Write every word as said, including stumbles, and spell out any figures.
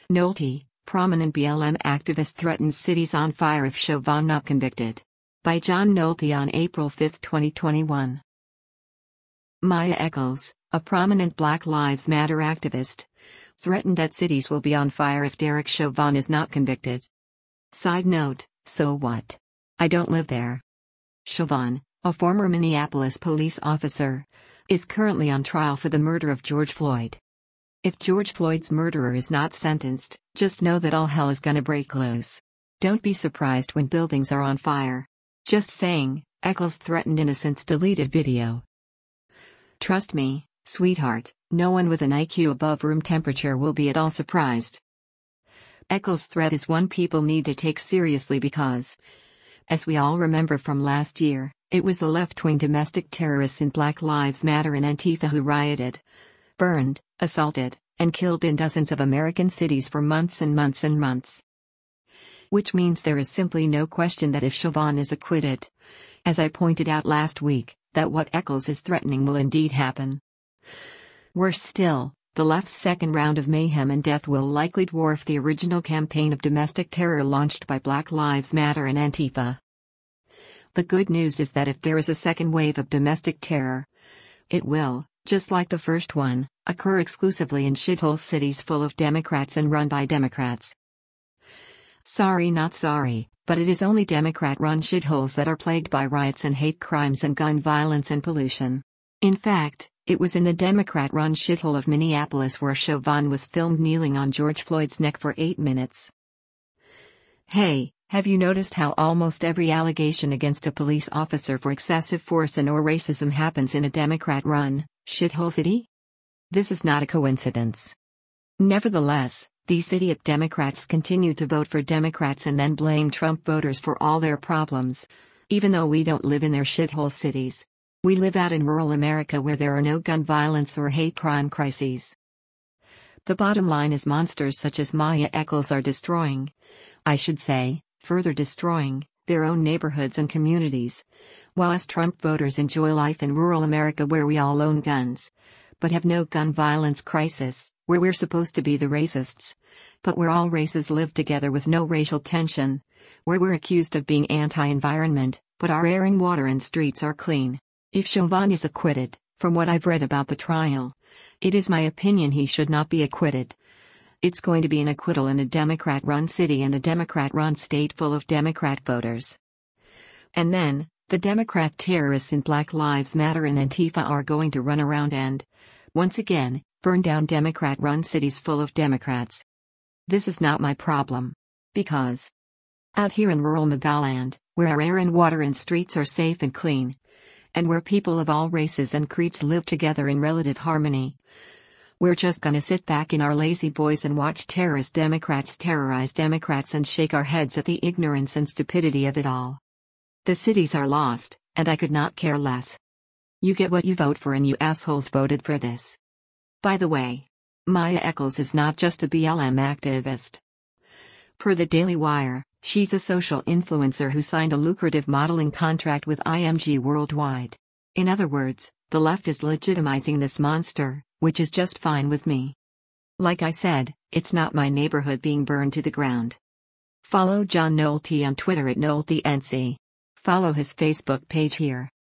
Nolte, prominent B L M activist threatens cities on fire if Chauvin not convicted. By John Nolte on April fifth twenty twenty-one. Maya Echols, a prominent Black Lives Matter activist, threatened that cities will be on fire if Derek Chauvin is not convicted. Side note, so what? I don't live there. Chauvin, a former Minneapolis police officer, is currently on trial for the murder of George Floyd. If George Floyd's murderer is not sentenced, just know that all hell is gonna break loose. Don't be surprised when buildings are on fire. Just saying, Echols threatened innocents deleted video. Trust me, sweetheart, no one with an I Q above room temperature will be at all surprised. Echols' threat is one people need to take seriously because, as we all remember from last year, it was the left-wing domestic terrorists in Black Lives Matter and Antifa who rioted, burned, assaulted, and killed in dozens of American cities for months and months and months. Which means there is simply no question that if Chauvin is acquitted, as I pointed out last week, that what Echols is threatening will indeed happen. Worse still, the left's second round of mayhem and death will likely dwarf the original campaign of domestic terror launched by Black Lives Matter and Antifa. The good news is that if there is a second wave of domestic terror, it will, just like the first one, occur exclusively in shithole cities full of Democrats and run by Democrats. Sorry not sorry, but it is only Democrat-run shitholes that are plagued by riots and hate crimes and gun violence and pollution. In fact, it was in the Democrat-run shithole of Minneapolis where Chauvin was filmed kneeling on George Floyd's neck for eight minutes. Hey, have you noticed how almost every allegation against a police officer for excessive force and or racism happens in a Democrat-run shithole city? This is not a coincidence. Nevertheless, these idiot Democrats continue to vote for Democrats and then blame Trump voters for all their problems, even though we don't live in their shithole cities. We live out in rural America where there are no gun violence or hate crime crises. The bottom line is monsters such as Maya Echols are destroying, I should say, further destroying, their own neighborhoods and communities, while us Trump voters enjoy life in rural America where we all own guns, but have no gun violence crisis, where we're supposed to be the racists, but where all races live together with no racial tension, where we're accused of being anti-environment, but our air and water and streets are clean. If Chauvin is acquitted, from what I've read about the trial, it is my opinion he should not be acquitted. It's going to be an acquittal in a Democrat-run city and a Democrat-run state full of Democrat voters. And then, the Democrat terrorists in Black Lives Matter and Antifa are going to run around and, once again, burn down Democrat-run cities full of Democrats. This is not my problem. Because out here in rural Nagaland, where our air and water and streets are safe and clean, and where people of all races and creeds live together in relative harmony, we're just gonna sit back in our lazy boys and watch terrorist Democrats terrorize Democrats and shake our heads at the ignorance and stupidity of it all. The cities are lost, and I could not care less. You get what you vote for and you assholes voted for this. By the way, Maya Echols is not just a B L M activist. Per the Daily Wire, she's a social influencer who signed a lucrative modeling contract with I M G Worldwide. In other words, the left is legitimizing this monster, which is just fine with me. Like I said, it's not my neighborhood being burned to the ground. Follow John Nolte on Twitter at NolteNC. Follow his Facebook page here.